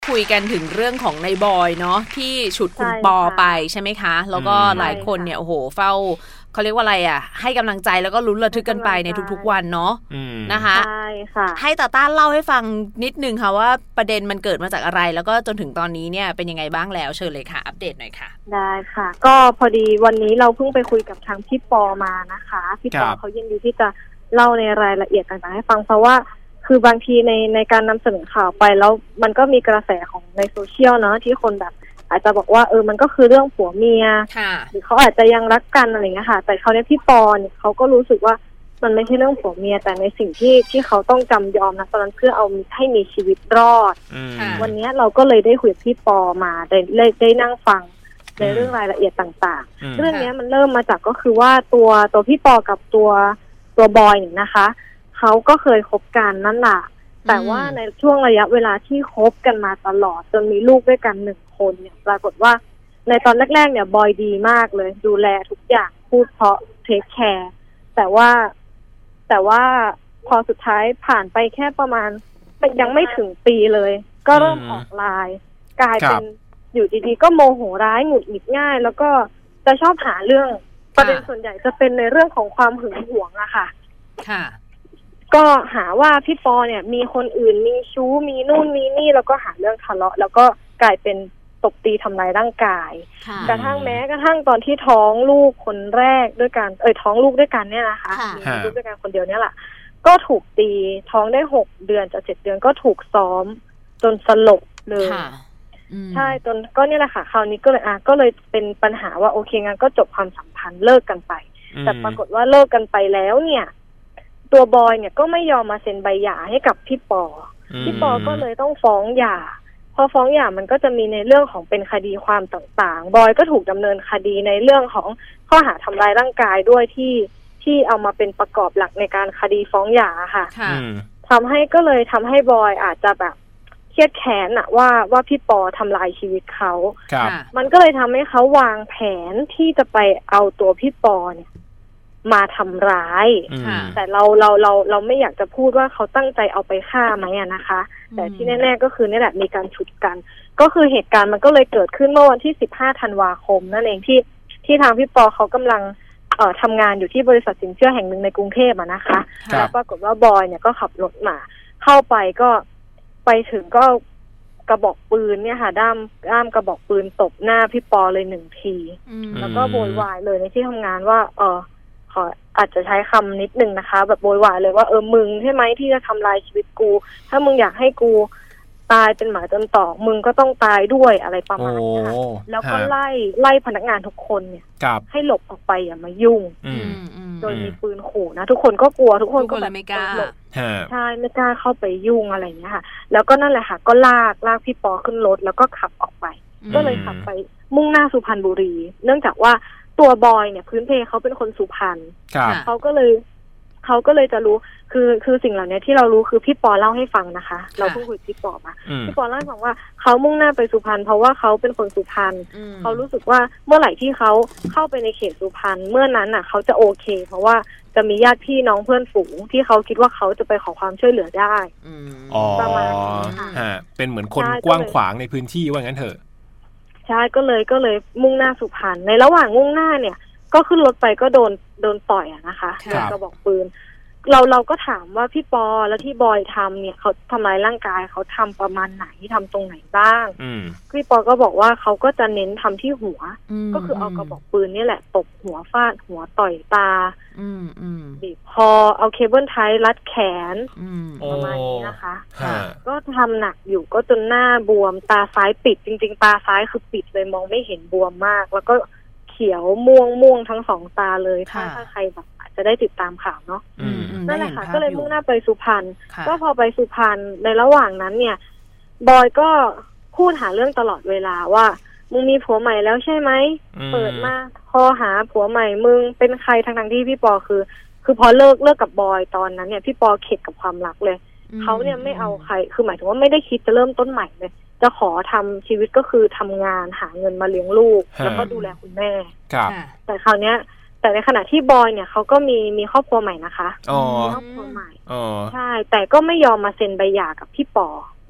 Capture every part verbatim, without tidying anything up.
คุยกันถึงเรื่องของนายบอยเนาะที่ฉุดคุณปอไปใช่ไหมคะแล้วก็หลายคนเนี่ยโอ้โหเฝ้าเขาเรียกว่าอะไรอ่ะให้กำลังใจแล้วก็ลุ้นระทึกกันไปในทุกๆวันเนาะนะคะใช่ค่ะให้ตาต้าเล่าให้ฟังนิดนึงค่ะว่าประเด็นมันเกิดมาจากอะไรแล้วก็จนถึงตอนนี้เนี่ยเป็นยังไงบ้างแล้วเชิญเลยค่ะอัปเดตหน่อยค่ะได้ค่ะก็พอดีวันนี้เราเพิ่งไปคุยกับทางพี่ปอมานะคะพี่ปอเขายินดีที่จะเล่าในรายละเอียดต่างๆให้ฟังเพราะว่าคือบางทีในในการนำเสนอข่าวไปแล้วมันก็มีกระแสของในโซเชียลเนาะที่คนแบบอาจจะบอกว่าเออมันก็คือเรื่องผัวเมียหรือเขาอาจจะยังรักกันอะไรเงี้ยค่ะแต่เขาเนี่ยพี่ปอเนี่ยเขาก็รู้สึกว่ามันไม่ใช่เรื่องผัวเมียแต่ในสิ่งที่ที่เขาต้องจำยอมนะตอนนั้นเพื่อเอาให้มีชีวิตรอดวันนี้เราก็เลยได้คุยกับพี่ปอมาได้ได้ได้นั่งฟังในเรื่องรายละเอียดต่างๆเรื่องนี้มันเริ่มมาจากก็คือว่าตัวตัวพี่ปอกับตัวตัวบอยเนี่ยนะคะเขาก็เคยคบกันนั่นแหละแต่ว่าในช่วงระยะเวลาที่คบกันมาตลอดจนมีลูกด้วยกันหนึ่งคนเนี่ยปรากฏว่าในตอนแรกๆเนี่ยบอยดีมากเลยดูแลทุกอย่างพูดเพราะเทคแคร์แต่ว่าแต่ว่าพอสุดท้ายผ่านไปแค่ประมาณยังไม่ถึงปีเลยก็เริ่มออกไลน์กลายเป็นอยู่ดีๆก็โมโหร้ายหงุดหงิดง่ายแล้วก็จะชอบหาเรื่องประเด็นส่วนใหญ่จะเป็นในเรื่องของความหึงหวงอะค่ะค่ะก็หาว่าพี่ปอเนี่ยมีคนอื่นมีชู้มีนู่นมีนี่แล้วก็หาเรื่องทะเลาะแล้วก็กลายเป็นตบตีทำร้ายร่างกายกระทั่งแม้กระทั่งตอนที่ท้องลูกคนแรกด้วยกันเอ่ยท้องลูกด้วยกันเนี่ยนะคะมีลูกด้วยกันคนเดียวเนี่ยแหละก็ถูกตีท้องได้หกเดือนจะเจ็ดเดือนก็ถูกซ้อมจนสลบเลยใช่จนก็เนี่ยแหละค่ะคราวนี้ก็เลยอ่ะก็เลยเป็นปัญหาว่าโอเคงั้นก็จบความสัมพันธ์เลิกกันไปแต่ปรากฏว่าเลิกกันไปแล้วเนี่ยตัวบอยเนี่ยก็ไม่ยอมมาเซ็นใบหย่าให้กับพี่ปอพี่ปอก็เลยต้องฟ้องหย่าพอฟ้องหย่ามันก็จะมีในเรื่องของเป็นคดีความต่างๆบอยก็ถูกดำเนินคดีในเรื่องของข้อหาทำร้ายร่างกายด้วยที่ที่เอามาเป็นประกอบหลักในการคดีฟ้องหย่าค่ะทำให้ก็เลยทำให้บอยอาจจะแบบเครียดแค้นอะว่าว่าพี่ปอทำลายชีวิตเขามันก็เลยทำให้เขาวางแผนที่จะไปเอาตัวพี่ปอเนี่ยมาทำร้ายแต่เราเราเราเราไม่อยากจะพูดว่าเขาตั้งใจเอาไปฆ่าไหมอะนะคะแต่ที่แน่ๆก็คือนี่แหละมีการฉุดกันก็คือเหตุการณ์มันก็เลยเกิดขึ้นเมื่อวันที่สิบห้าธันวาคมนั่นเองที่ที่ทางพี่ปอเขากำลังเอ่อทำงานอยู่ที่บริษัทสินเชื่อแห่งหนึ่งในกรุงเทพอะนะคะแล้วปรากฏว่าบอยเนี่ยก็ขับรถมาเข้าไปก็ไปถึงก็กระบอกปืนเนี่ยค่ะด้ามด้ามกระบอกปืนตบหน้าพี่ปอเลยหนึ่งทีแล้วก็โวยวายเลยในที่ทำงานว่าเออขออาจจะใช้คำนิดนึงนะคะแบบโวยวายเลยว่าเออมึงใช่ไหมที่จะทำลายชีวิตกูถ้ามึงอยากให้กูตายเป็นหมาจนตอกมึงก็ต้องตายด้วยอะไรประมาณนี้ค่ะแล้วก็ไล่ไล่พนักงานทุกคนเนี่ยให้หลบออกไปอย่ามายุ่งโดยมีปืนขู่นะทุกคนก็กลัวทุกคนก็แบบไม่กล้าใช่ไม่กล้าเข้าไปยุ่งอะไรอย่างเงี้ยค่ะแล้วก็นั่นแหละค่ะก็ลากลากพี่ปอขึ้นรถแล้วก็ขับออกไปก็เลยขับไปมุ่งหน้าสุพรรณบุรีเนื่องจากว่าตัวบอยเนี่ยพื้นเพเขาเป็นคนสุพรรณเขาก็เลยเขาก็เลยจะรู้คือคือสิ่งเหล่านี้ที่เรารู้คือพี่ปอเล่าให้ฟังนะคะเราเพิ่งคุยกับพี่ปอมาพี่ปอเล่าให้ฟังว่าเขามุ่งหน้าไปสุพรรณเพราะว่าเขาเป็นคนสุพรรณเขารู้สึกว่าเมื่อไหร่ที่เขาเข้าไปในเขตสุพรรณเมื่อนั้นน่ะเขาจะโอเคเพราะว่าจะมีญาติพี่น้องเพื่อนฝูงที่เขาคิดว่าเขาจะไปขอความช่วยเหลือได้ประมาณนี้ค่ะเป็นเหมือนคนกว้างขวางในพื้นที่ว่างั้นเถอะใช่ก็เลยก็เลยมุ่งหน้าสุพรรณในระหว่างมุ่งหน้าเนี่ยก็ขึ้นรถไปก็โดนโดนต่อยอะนะคะโดนกระบอกปืนเราเราก็ถามว่าพี่ปอแล้วที่บอยทำเนี่ยเขาทำร้ายร่างกายเขาทำประมาณไหนทำตรงไหนบ้างพี่ปอก็บอกว่าเขาก็จะเน้นทำที่หัวก็คือเอากระบอกปืนนี่แหละตบหัวฟาดหัวต่อยตาบีบคอเอาเคเบิลไทยรัดแขนประมาณนี้นะคะก็ทำหนักอยู่ก็จนหน้าบวมตาซ้ายปิดจริงๆตาซ้ายคือปิดเลยมองไม่เห็นบวมมากแล้วก็เขียวม่วงม่วงทั้งสองตาเลยถ้าถ้าใครแบบจะได้ติดตามข่าวเนาะนั่นแหละค่ะก็เลยมุ่งหน้าไปสุพรรณก็พอไปสุพรรณในระหว่างนั้นเนี่ยบอยก็พูดหาเรื่องตลอดเวลาว่ามึงมีผัวใหม่แล้วใช่ไหมเปิดมาพอหาผัวใหม่มึงเป็นใครทั้งๆที่พี่ปอคือคือพอเลิกเลิกกับบอยตอนนั้นเนี่ยพี่ปอเข็ดกับความรักเลยเขาเนี่ยไม่เอาใครคือหมายถึงว่าไม่ได้คิดจะเริ่มต้นใหม่เลยจะขอทำชีวิตก็คือทำงานหาเงินมาเลี้ยงลูกแล้วก็ดูแลคุณแม่แต่คราวเนี้ยแต่ในขณะที่บอยเนี่ยเขาก็มีมีครอบครัวใหม่นะคะมีครอบครัวใหม่ใช่แต่ก็ไม่ยอมมาเซ็นใบหย่ากับพี่ปอ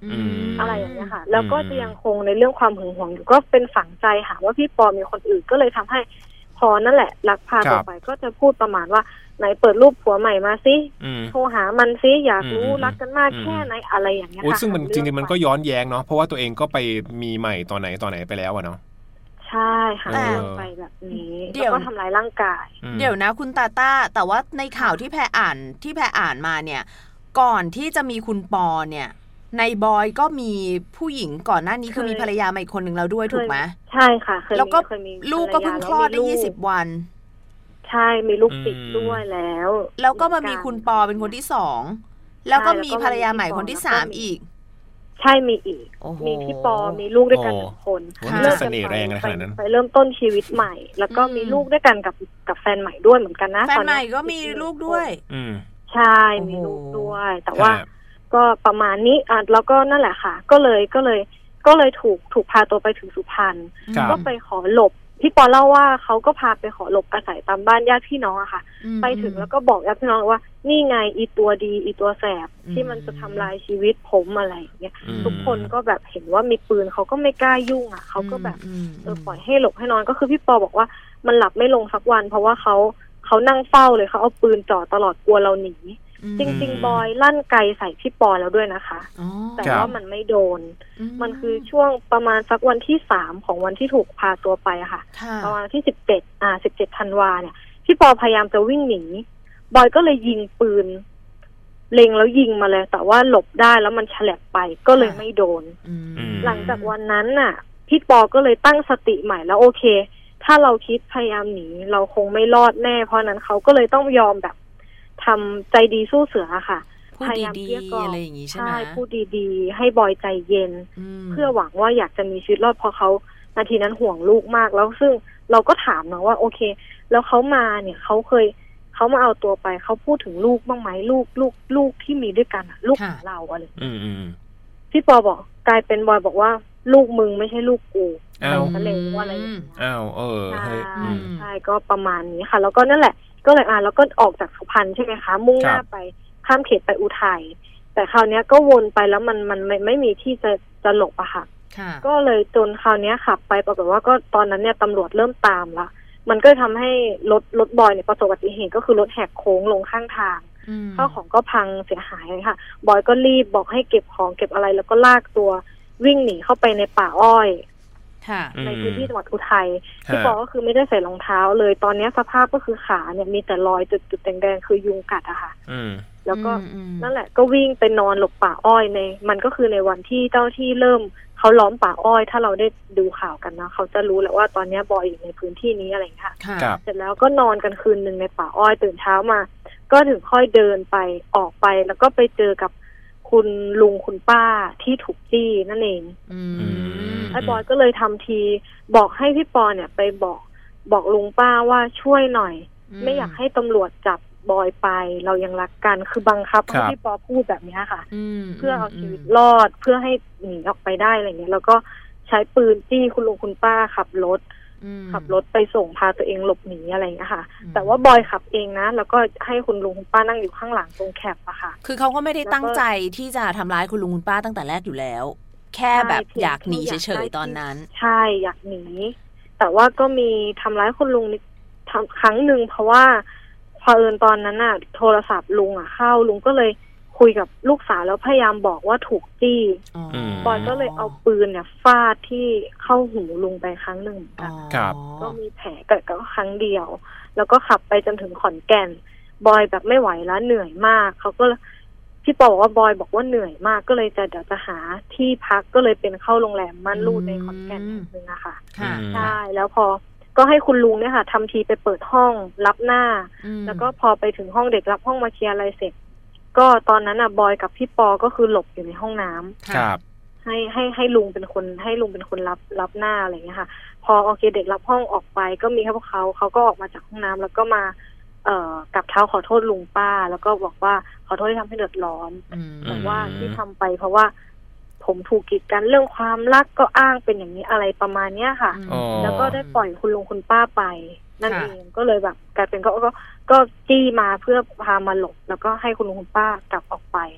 อะไรอย่างเงี้ยค่ะแล้วก็จะยังคงในเรื่องความหึงหวงอยู่ก็เป็นฝังใจหาว่าพี่ปอมีคนอื่นก็เลยทำให้พอนั่นแหละรักพาตัวไปก็จะพูดประมาณว่าไหนเปิดรูปผัวใหม่มาสิโทรหามันสิอยากรู้รักกันมากแค่ไหนอะไรอย่างเงี้ยค่ะซึ่งมันจริงๆมันก็ย้อนแย้งเนาะเพราะว่าตัวเองก็ไปมีใหม่ตอนไหนตอนไหนไปแล้วอะเนาะใช่หาเรื่องไปแบบนี้แล้วก็ทำร้ายร่างกายเดี๋ยวนะคุณตาต้าแต่ว่าในข่าวที่แพรอ่านที่แพรอ่านมาเนี่ยก่อนที่จะมีคุณปอเนี่ยในบอยก็มีผู้หญิงก่อนหน้านี้คือมีภรรยาใหม่คนหนึ่งแล้วด้วยถูกไหมใช่ค่ะแล้วก็ลูกก็เพิ่งคลอดได้ยี่สิบวันใช่มีลูกติดด้วยแล้วแล้วก็มามีคุณปอเป็นคนที่สองแล้วก็มีภรรยาใหม่คนที่สามอีกใช่มีอีกมีพี่ปอมีลูกด้วยกันสองคนเลิกกันไปไปเริ่มต้นชีวิตใหม่แล้วก็มีลูกด้วยกันกับกับแฟนใหม่ด้วยเหมือนกันนะแฟนใหม่ก็มีลูกด้วยใช่มีลูกด้วยแต่ว่าก็ประมาณนี้อ่ะแล้วก็นั่นแหละค่ะก็เลยก็เลยก็เลยถูกถูกพาตัวไปถึงสุพรรณก็ไปขอหลบพี่ปอเล่าว่าเขาก็พาไปขอหลบอาศัยตามบ้านญาติพี่น้องอะค่ะไปถึงแล้วก็บอกญาติพี่น้องว่านี่ไงอีตัวดีอีตัวแสบที่มันจะทำลายชีวิตผมอะไรอย่างเงี้ยทุกคนก็แบบเห็นว่ามีปืนเขาก็ไม่กล้ายุ่งอะเขาก็แบบเออปล่อยให้หลบให้นอนก็คือพี่ปอบอกว่ามันหลับไม่ลงสักวันเพราะว่าเขาเขานั่งเฝ้าเลยเขาเอาปืนจ่อตลอดกลัวเราหนีจริงๆบอยลั่นไกใส่พี่ปอแล้วด้วยนะคะแต่ว่ามันไม่โดนมันคือช่วงประมาณสักวันที่สามของวันที่ถูกพาตัวไปอะค่ะประมาณที่สิบเจ็ดอ่าสิบเจ็ดธันวาเนี่ยพี่ปอพยายามจะวิ่งหนีบอยก็เลยยิงปืนเล็งแล้วยิงมาเลยแต่ว่าหลบได้แล้วมันแฉลบไปก็เลยไม่โดนหลังจากวันนั้นน่ะพี่ปอก็เลยตั้งสติใหม่แล้วโอเคถ้าเราคิดพยายามหนีเราคงไม่รอดแน่เพราะนั้นเขาก็เลยต้องยอมแบบทำใจดีสู้เสือค่ะพยายามเกลี้ยกล่อมอะไรอย่างงี้ใช่ไหมใช่พูดดีๆให้บอยใจเย็นเพื่อหวังว่าอยากจะมีชีวิตรอดเพราะเขานาทีนั้นห่วงลูกมากแล้วซึ่งเราก็ถามนะว่าโอเคแล้วเขามาเนี่ยเขาเคยเขามาเอาตัวไปเขาพูดถึงลูกบ้างไหมลูกลูกลูกที่มีด้วยกันอ่ะลูกของเราอะไรพี่ปอบอกกลายเป็นบอยบอกว่าลูกมึงไม่ใช่ลูกกูอะไรทะเลว่าอะไรอ้าวเออใช่ใช่ก็ประมาณนี้ค่ะแล้วก็นั่นแหละก็เลยอ่าแล้วก็ออกจากสุพรรณใช่ไหมคะมุ่งหน้าไปข้ามเขตไปอุทัยแต่คราวนี้ก็วนไปแล้วมันมันไม่ไม่มีที่จะจะหลบอะค่ะก็เลยจนคราวนี้ขับไปปรากฏว่าก็ตอนนั้นเนี่ยตำรวจเริ่มตามละมันก็ทำให้รถรถบอยเนี่ยประสบอุบัติเหตุก็คือรถแหกโค้งลงข้างทางข้าวของก็พังเสียหายค่ะบอยก็รีบบอกให้เก็บของเก็บอะไรแล้วก็ลากตัววิ่งหนีเข้าไปในป่าอ้อยในพื้นที่จังหวัดอุทัยที่บอกก็คือไม่ได้ใส่รองเท้าเลยตอนนี้สภาพก็คือขาเนี่ยมีแต่รอยจุดๆแดงๆคือยุงกัดอะค่ะแล้วก็นั่นแหละก็วิ่งไปนอนหลบป่าอ้อยในมันก็คือในวันที่เจ้าที่เริ่มเขาล้อมป่าอ้อยถ้าเราได้ดูข่าวกันนะเขาจะรู้แหละว่าตอนนี้บอยอยู่ในพื้นที่นี้อะไรอย่างเงี้ยค่ะเสร็จแล้วก็นอนกันคืนนึงในป่าอ้อยตื่นเช้ามาก็ถึงค่อยเดินไปออกไปแล้วก็ไปเจอกับคุณลุงคุณป้าที่ถูกจี้นั่นเองไอ้บอยก็เลยทำทีบอกให้พี่ปอเนี่ยไปบอกบอกลุงป้าว่าช่วยหน่อยไม่อยากให้ตำรวจจับบอยไปเรายังรักกันคือบังคับให้พี่ปอพูดแบบนี้ค่ะเพื่อเอาชีวิตรอดเพื่อให้หนีออกไปได้อะไรเงี้ยแล้วก็ใช้ปืนจี้คุณลุงคุณป้าขับรถขับรถไปส่งพาตัวเองหลบหนีอะไรอย่างเงี้ยค่ะแต่ว่าบอยขับเองนะแล้วก็ให้คุณลุงคุณป้านั่งอยู่ข้างหลังตรงแคปอะค่ะคือเขาก็ไม่ได้ตั้งใจที่จะทำร้ายคุณลุงคุณป้าตั้งแต่แรกอยู่แล้วแค่แบบอยากหนีเฉยๆตอนนั้นใช่อยากหนีแต่ว่าก็มีทำร้ายคุณลุงครั้งหนึ่งเพราะว่าพอเอิญตอนนั้นน่ะโทรศัพท์ลุงอะเข้าลุงก็เลยคุยกับลูกสาวแล้วพยายามบอกว่าถูกจี้บอยก็เลยเอาปืนเนี่ยฟาดที่เข้าหูลุงไปครั้งหนึ่งก็มีแผลเกิดก็ครั้งเดียวแล้วก็ขับไปจนถึงขอนแก่นบอยแบบไม่ไหวแล้วเหนื่อยมากเขาก็พี่ปอบอกว่าบอยบอกว่าเหนื่อยมากก็เลยจะเดี๋ยวจะหาที่พักก็เลยเป็นเข้าโรงแรมม่านรูดในขอนแก่นนึงนะคะใช่แล้วพอก็ให้คุณลุงเนี่ยค่ะทำทีไปเปิดห้องรับหน้าแล้วก็พอไปถึงห้องเด็กรับห้องมาเคลียร์อะไรเสร็จก็ตอนนั้นอ่ะบอยกับพี่ปอก็คือหลบอยู่ในห้องน้ำครับให้ให้ให้ลุงเป็นคนให้ลุงเป็นคนรับรับหน้าอะไรอย่างเงี้ยค่ะพอโอเคเด็กรับห้องออกไปก็มีแค่พวกเขาเขาก็ออกมาจากห้องน้ำแล้วก็มาเอ่อกับเท้าขอโทษลุงป้าแล้วก็บอกว่าขอโทษที่ทำให้เดือดร้อนแต่ว่าที่ทำไปเพราะว่าผมถูกกีดกันเรื่องความรักก็อ้างเป็นอย่างนี้อะไรประมาณเนี้ยค่ะแล้วก็ได้ปล่อยคุณลุงคุณป้าไปนั่นเองก็เลยแบบกลายเป็นก็ก็ก็จี้มาเพื่อพามาหลบแล้วก็ให้คุณลุงคุณป้ากลับออกไปอะไรอย่างเงี้ย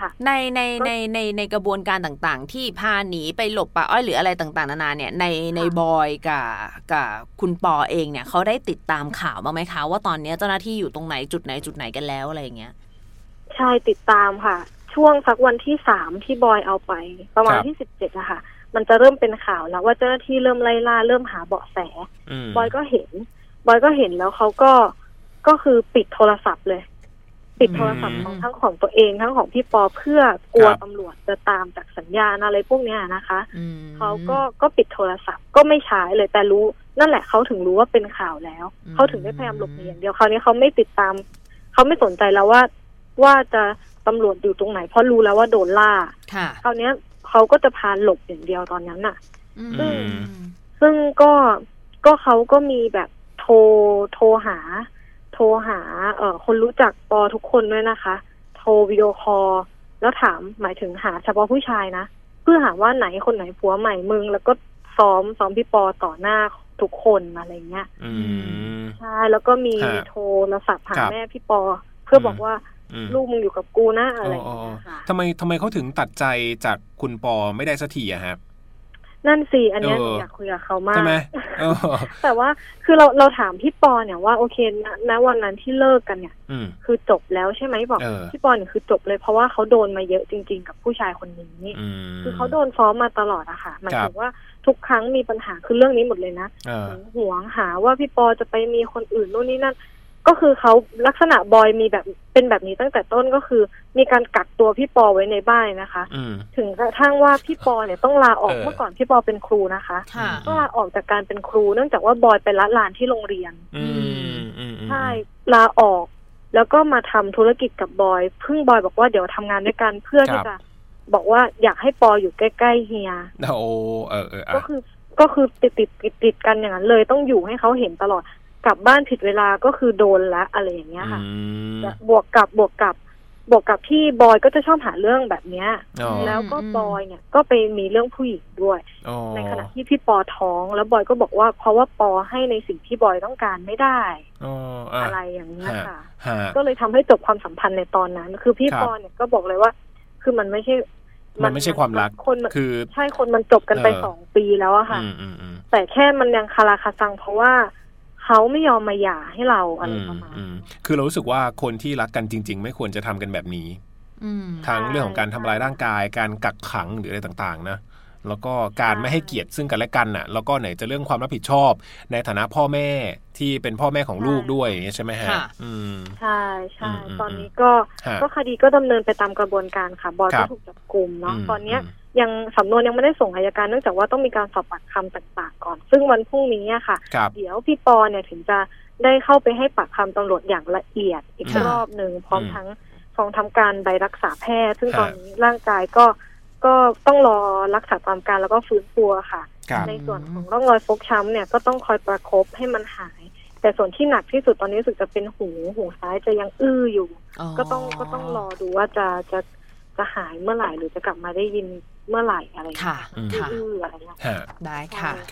ค่ะในในในในในกระบวนการต่างๆที่พาหนีไปหลบป่าอ้อยหรืออะไรต่างๆนานาเนี่ยในในบอยกับกับคุณปอเองเนี่ยเขาได้ติดตามข่าวบ้างไหมคะว่าตอนนี้เจ้าหน้าที่อยู่ตรงไหนจุดไหนจุดไหนกันแล้วอะไรอย่างเงี้ยใช่ติดตามค่ะช่วงสักวันที่สามที่บอยเอาไปประมาณที่สิบเจ็ดอะค่ะมันจะเริ่มเป็นข่าวแล้วว่าเจ้าหน้าที่เริ่มไล่ล่าเริ่มหาเบาะแสบอยก็เห็นบอยก็เห็นแล้วเขาก็ก็คือปิดโทรศัพท์เลยปิดโทรศัพท์ของทั้งของตัวเองทั้งของพี่ปอเพื่อกลัวตำรวจจะตามจากสัญญาณอะไรพวกนี้นะคะเขาก็ก็ปิดโทรศัพท์ก็ไม่ใช้เลยแต่รู้นั่นแหละเขาถึงรู้ว่าเป็นข่าวแล้วเขาถึงได้พยายามหลบหนีอย่างเดียวคราวนี้เขาไม่ติดตามเขาไม่สนใจแล้วว่าว่าจะตำรวจอยู่ตรงไหนเพราะรู้แล้วว่าโดนล่าคราวนี้เขาก็จะพาหลบอย่างเดียวตอนนั้นน่ะซึ่งซึ่งก็ก็เขาก็มีแบบโทรโทรหาโทรหาเอ่อคนรู้จักปอทุกคนด้วยนะคะโทรวิดีโอคอลแล้วถามหมายถึงหาเฉพาะผู้ชายนะเพื่อหาว่าไหนคนไหนผัวใหม่มึงแล้วก็ซ้อมซ้อมพี่ปอต่อหน้าทุกคนอะไรเงี้ยใช่แล้วก็มีโทรศัพท์หาแม่พี่ปอเพื่อบอกว่าลูกมึงอยู่กับกูนะอะไรอย่างเงี้ยค่ะทำไมทำไมเขาถึงตัดใจจากคุณปอไม่ได้สักทีอะครับนั่นสิอันนี้อยากคุยกับเขามากใช่ไหมแต่ว่าคือเราเราถามพี่ปอเนี่ยว่าโอเคณวันนั้นที่เลิกกันเนี่ยคือจบแล้วใช่ไหมบอกพี่ปอเนี่ยคือจบเลยเพราะว่าเขาโดนมาเยอะจริงๆกับผู้ชายคนนี้คือเขาโดนฟ้องมาตลอดอะค่ะหมายถึงว่าทุกครั้งมีปัญหาคือเรื่องนี้หมดเลยนะหวงหาว่าพี่ปอจะไปมีคนอื่นนู่นนี่นั่นก็คือเขาลักษณะบอยมีแบบเป็นแบบนี้ตั้งแต่ต้นก็คือมีการกักตัวพี่ปอไว้ในบ้านนะคะถึงกระทั่งว่าพี่ปอเนี่ยต้องลาออกเมื่อก่อนพี่ปอเป็นครูนะคะต้องลาออกจากการเป็นครูเนื่องจากว่าบอยไปละลานที่โรงเรียนใช่ลาออกแล้วก็มาทำธุรกิจกับบอยเพิ่งบอยบอกว่าเดี๋ยวทำงานด้วยกันเพื่อที่จะบอกว่าอยากให้ปออยู่ใกล้ๆเฮียโอ้เออเออก็คือก็คือติดติดติดติดกันอย่างนั้นเลยต้องอยู่ให้เขาเห็นตลอดกลับบ้านผิดเวลาก็คือโดนละอะไรอย่างเงี้ยค่ะบวกกับบวกกับบวกกับที่บอยก็จะชอบหาเรื่องแบบเนี้ยแล้วก็บอยเนี่ยก็ไปมีเรื่องผู้หญิงด้วยในขณะที่พี่ปอท้องแล้วบอยก็บอกว่าเพราะว่าปอให้ในสิ่งที่บอยต้องการไม่ได้อะไรอย่างเงี้ยค่ะก็เลยทำให้จบความสัมพันธ์ในตอนนั้นคือพี่ปอเนี่ยก็บอกเลยว่าคือมันไม่ใช่มันไม่ใช่ความรักคนคือใช่คนมันจบกันไปสองปีแล้วอะค่ะแต่แค่มันยังคาราคาซังเพราะว่าเขาไม่ยอมมาหย่าให้เราอะไรประมาณคือเรารู้สึกว่าคนที่รักกันจริงๆไม่ควรจะทำกันแบบนี้ทั้งเรื่องของการทำลายร่างกายการกักขังหรืออะไรต่างๆนะแล้วก็การไม่ให้เกียรติซึ่งกันและกันน่ะแล้วก็ไหนจะเรื่องความรับผิดชอบในฐานะพ่อแม่ที่เป็นพ่อแม่ของลูกด้วยใช่ไหมฮะใช่ใช่ตอนนี้ก็ก็คดีก็ดำเนินไปตามกระบวนการค่ะบอยก็ถูกจับกุมเนาะตอนนี้ยังสำนวนยังไม่ได้ส่งอัยการเนื่องจากว่าต้องมีการสอบปากคำต่างๆก่อนซึ่งวันพรุ่งนี้ค่ะเดี๋ยวพี่ปอเนี่ยถึงจะได้เข้าไปให้ปากคำตำรวจอย่างละเอียดอีกรอบหนึ่งพร้อมทั้งฟ้องทำการใบรักษาแพทย์ซึ่งตอนนี้ร่างกายก็ก็ต้องรอรักษาตามการแล้วก็ฟื้นฟูค่ะในส่วนของร่องรอยฟกช้ำเนี่ยก็ต้องคอยประคบให้มันหายแต่ส่วนที่หนักที่สุดตอนนี้รู้สึกจะเป็นหูหูซ้ายจะยังอื้ออยู่ก็ต้องก็ต้องรอดูว่าจะจะจะหายเมื่อไหร่หรือจะกลับมาได้ยินเมื่อไหร่อะไรอย่างเงี้ยค่ะอื้ออะไรเงี้ยได้ค่ะ